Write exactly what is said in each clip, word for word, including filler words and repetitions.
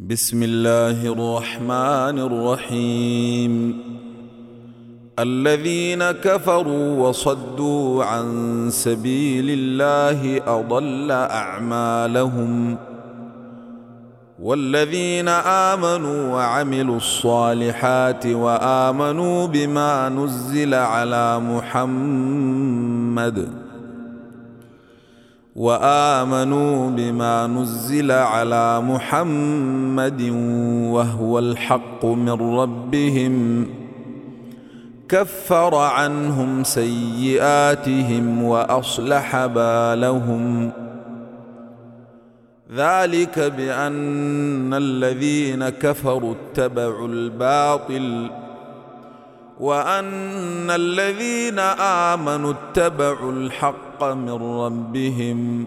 بسم الله الرحمن الرحيم. الذين كفروا وصدوا عن سبيل الله أضل أعمالهم، والذين آمنوا وعملوا الصالحات وآمنوا بما نزل على محمد وآمنوا بما نزل على محمد وهو الحق من ربهم كفر عنهم سيئاتهم وأصلح بالهم. ذلك بأن الذين كفروا اتبعوا الباطل وأن الذين آمنوا اتبعوا الحق من ربهم.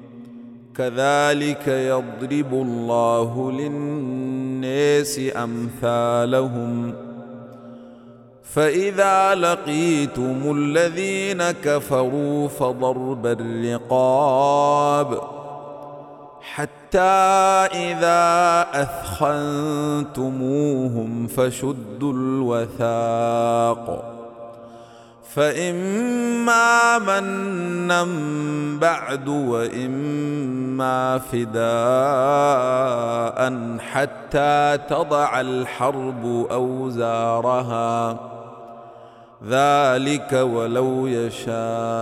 كذلك يضرب الله للناس أمثالهم. فإذا لقيتم الذين كفروا فضرب الرقاب حتى إذا أثخنتموهم فشدوا الوثاق، فإما منا بعد وإما فداء حتى تضع الحرب أوزارها. ذلك ولو يشاء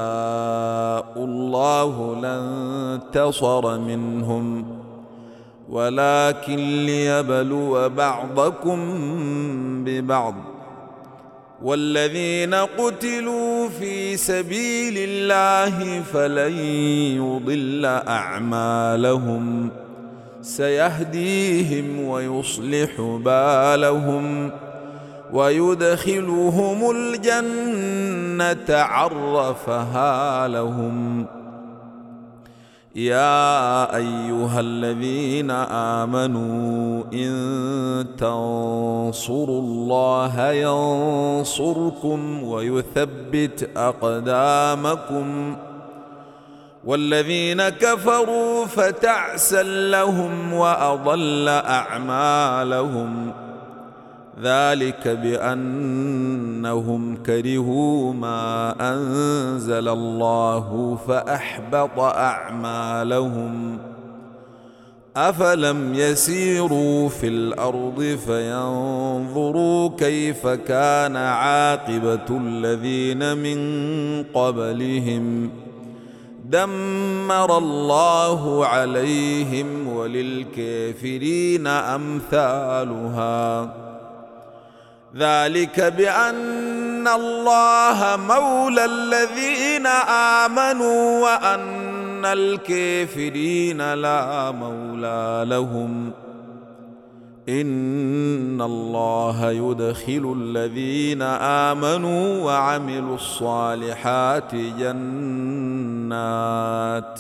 الله لانتصر منهم، ولكن ليبلو بعضكم ببعض. والذين قتلوا في سبيل الله فلن يضل أعمالهم، سيهديهم ويصلح بالهم ويدخلهم الجنة عرفها لهم. يا أيها الذين آمنوا إن تنصروا الله ينصركم ويثبت أقدامكم. والذين كفروا فتعسا لهم وأضل أعمالهم. ذلك بأنهم كرهوا ما أنزل الله فأحبط أعمالهم. أفلم يسيروا في الأرض فينظروا كيف كان عاقبة الذين من قبلهم. دمر الله عليهم وللكافرين أمثالها. ذلك بأن الله مولى الذين آمنوا وأن الكافرين لا مولى لهم. إن الله يدخل الذين آمنوا وعملوا الصالحات جنات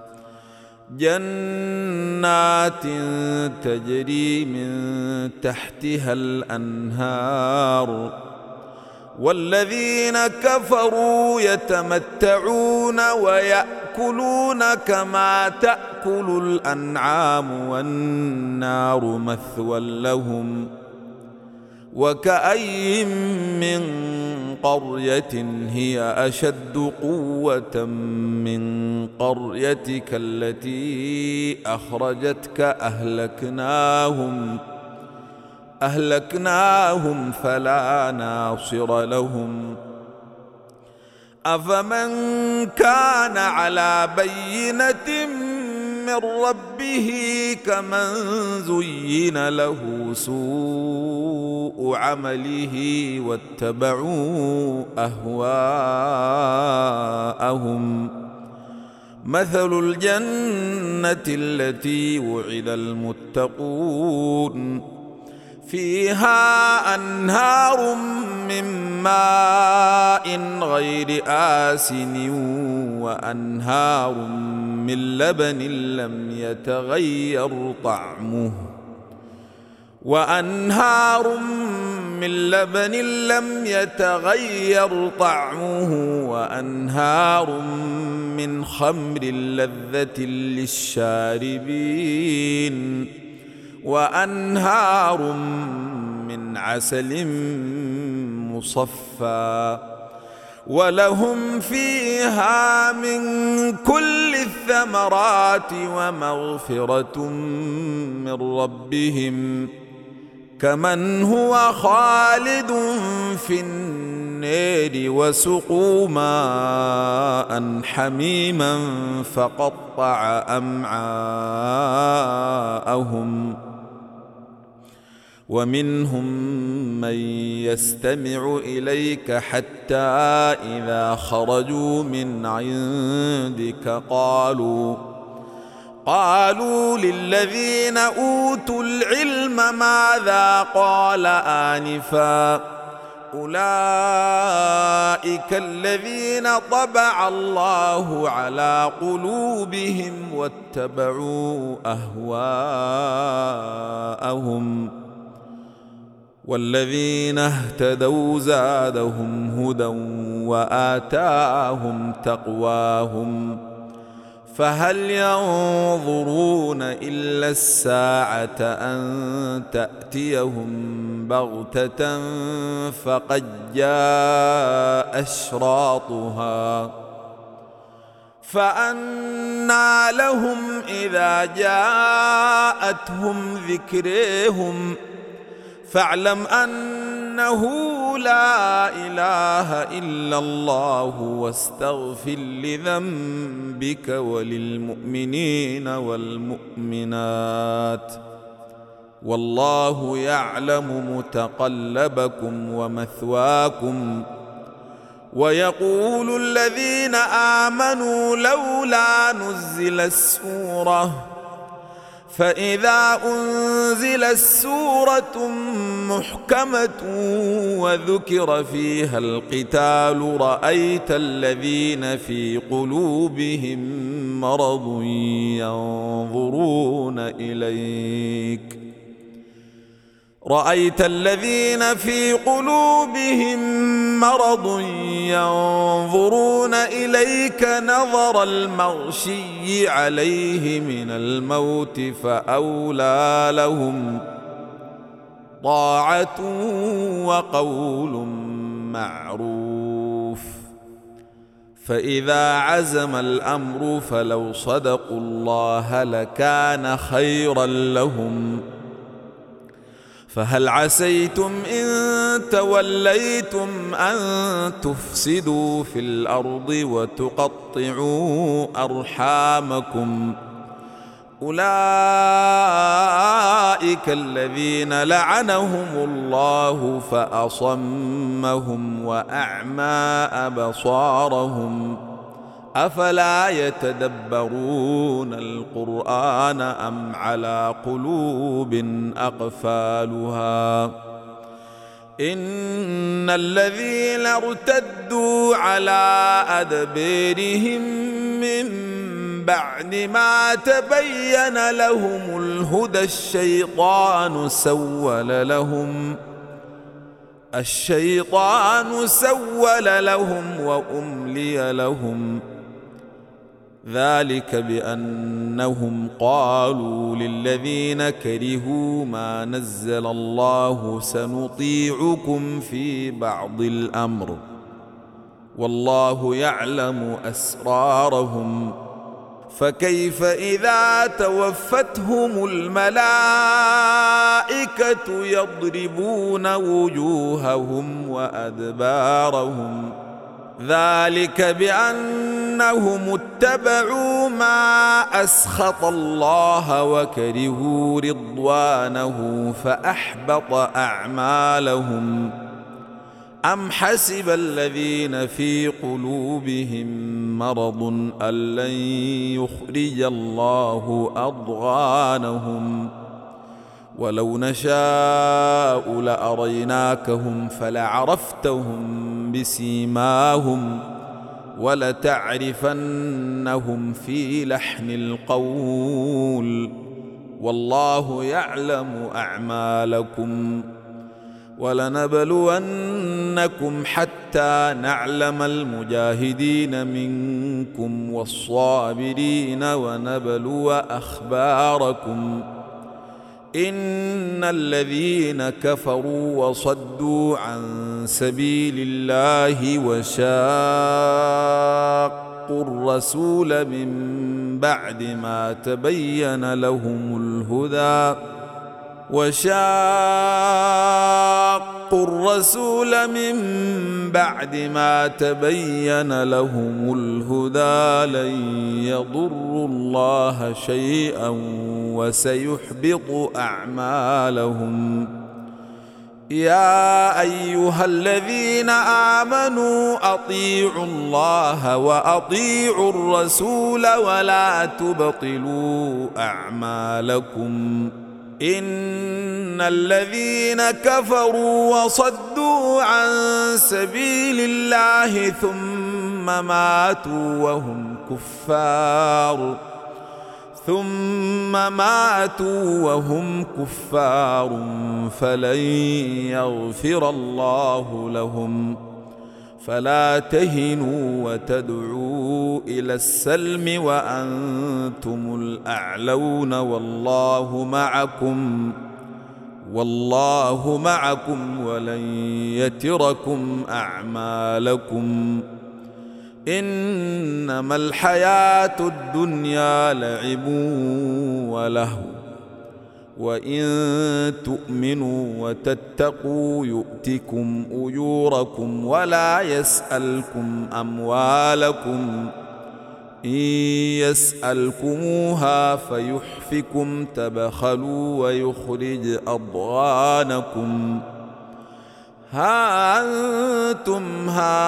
جنات تجري من تحتها الأنهار. والذين كفروا يتمتعون ويأكلون كما تأكل الأنعام والنار مثوى لهم. وكأي من قرية هي أشد قوة من قريتك التي أخرجتك أهلكناهم أهلكناهم فلا ناصر لهم. أفمن كان على بينة من ربه كمن زين له سوء عمله واتبعوا أهواءهم. مثل الجنة التي وعد المتقون فيها أنهار من ماء غير آسن وأنهار من لبن لم يتغير طعمه وأنهار من لبن لم يتغير طعمه وأنهار من خمر لذة للشاربين وأنهار من عسل مصفى ولهم فيها من كل الثمرات ومغفرة من ربهم كمن هو خالد في النار وسقوا ماء حميما فقطع أمعاءهم ومنهم من يستمع إليك حتى إذا خرجوا من عندك قالوا قالوا للذين أوتوا العلم ماذا قال آنفا أولئك الذين طبع الله على قلوبهم واتبعوا أهواءهم والذين اهتدوا زادهم هدى وآتاهم تقواهم فهل ينظرون إلا الساعة أن تأتيهم بغتة فقد جاء أشراطها فأنى لهم إذا جاءتهم ذكرهم فاعلم أنه لا إله إلا الله واستغفر لذنبك وللمؤمنين والمؤمنات والله يعلم متقلبكم ومثواكم ويقول الذين آمنوا لولا نزلت سورة فإذا أنزلت سورة محكمة وذكر فيها القتال رأيت الذين في قلوبهم مرض ينظرون إليك رأيت الذين في قلوبهم مرض ينظرون إليك نظر المغشي عليه من الموت فأولى لهم طاعة وقول معروف فإذا عزم الأمر فلو صدقوا الله لكان خيرا لهم فهل عسيتم إن توليتم أن تفسدوا في الأرض وتقطعوا أرحامكم أولئك الذين لعنهم الله فأصمهم وأعمى أبصارهم أفلا يتدبرون القرآن أم على قلوب أقفالها إن الذين ارتدوا على أدبارهم من بعد ما تبين لهم الهدى الشيطان سول لهم الشيطان سول لهم وأملي لهم ذلك بأنهم قالوا للذين كرهوا ما نزل الله سنطيعكم في بعض الأمر والله يعلم أسرارهم فكيف إذا توفتهم الملائكة يضربون وجوههم وأدبارهم ذلك بأنهم اتبعوا ما أسخط الله وكرهوا رضوانه فأحبط أعمالهم أم حسب الذين في قلوبهم مرض أن لن يخرج الله أضغانهم ولو نشاء لأريناكهم فلعرفتهم بسيماهم ولتعرفنهم في لحن القول والله يعلم أعمالكم ولنبلونكم حتى نعلم المجاهدين منكم والصابرين ونبلو أخباركم إن الذين كفروا وصدوا عن سبيل الله وشاقوا الرسول من بعد ما تبين لهم الهدى وشاقوا الرسول من بعد ما تبين لهم الهدى لن يضروا الله شيئا وسيحبط أعمالهم. يا أيها الذين آمنوا أطيعوا الله وأطيعوا الرسول ولا تبطلوا أعمالكم. إن الذين كفروا وصدوا عن سبيل الله ثم ماتوا وهم كفار ثم ماتوا وهم كفار فلن يغفر الله لهم. فلا تهنوا وتدعوا إلى السلم وأنتم الأعلون والله معكم والله معكم ولن يتركم أعمالكم. إنما الحياة الدنيا لعب ولهو وإن تؤمنوا وتتقوا يؤتكم أجوركم ولا يسألكم أموالكم. إن يسألكموها فيحفكم تبخلوا ويخرج أضغانكم. ها أنتم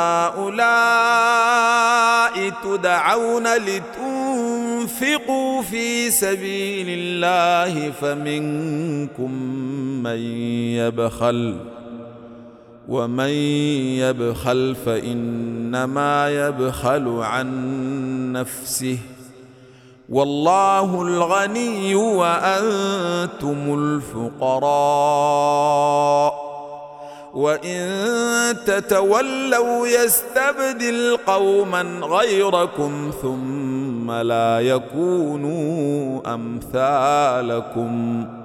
هؤلاء تدعون لتنفقوا في سبيل الله فمنكم من يبخل ومن يبخل فإنما يبخل عن نفسه والله الغني وأنتم الفقراء وإن تتولوا يستبدل قوما غيركم ثم لا يكونوا أمثالكم.